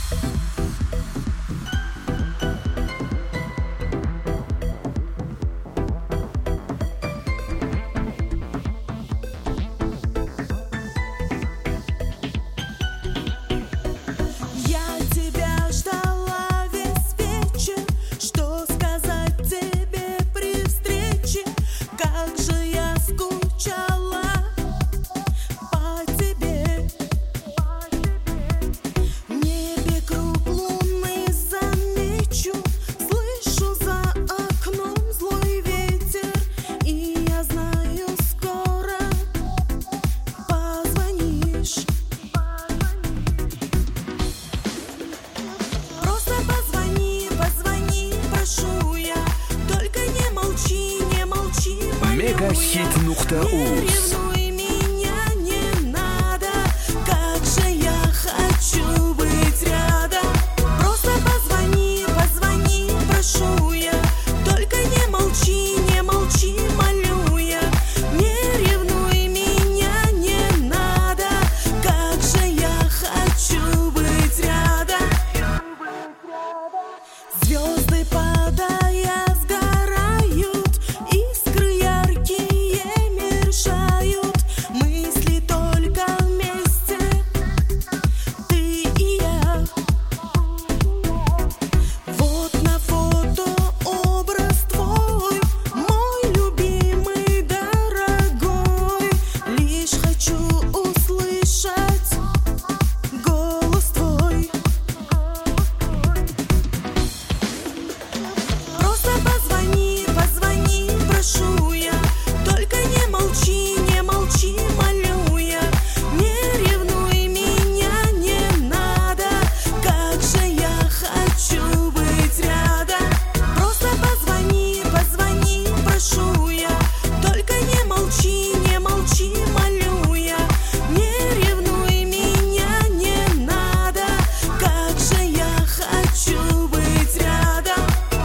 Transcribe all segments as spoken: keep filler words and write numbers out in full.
Мегахит нукта уз. Звезды падая сгорают, искры яркие мешают, мысли только вместе, ты и я. Вот на фото образ твой, мой любимый, дорогой. Лишь хочу услышать голос твой. Просто позвони, позвони, прошу я. Только не молчи, не молчи, молю я. Не ревнуй меня, не надо. Как же я хочу быть рядом. Просто позвони, позвони, прошу я. Только не молчи, не молчи, молю я. Не ревнуй меня, не надо. Как же я хочу быть рядом.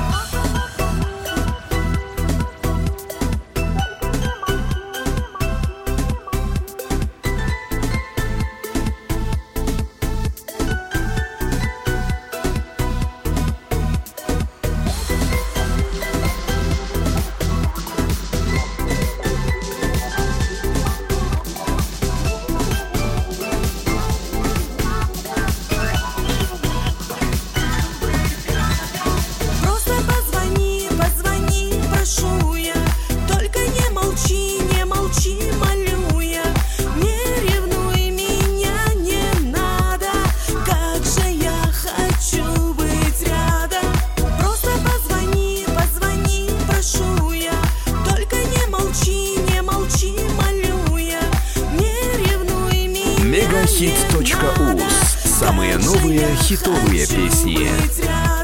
Просто позвони, позвони, прошу я. Только не молчи, не молчи, молю я. Не ревнуй меня, не надо. Как же я хочу быть рядом. Просто позвони, позвони, прошу я. Только не молчи, не молчи, молю я. Не ревнуй меня, Мегахит точка уз. Самые новые хитовые песни. быть рядом.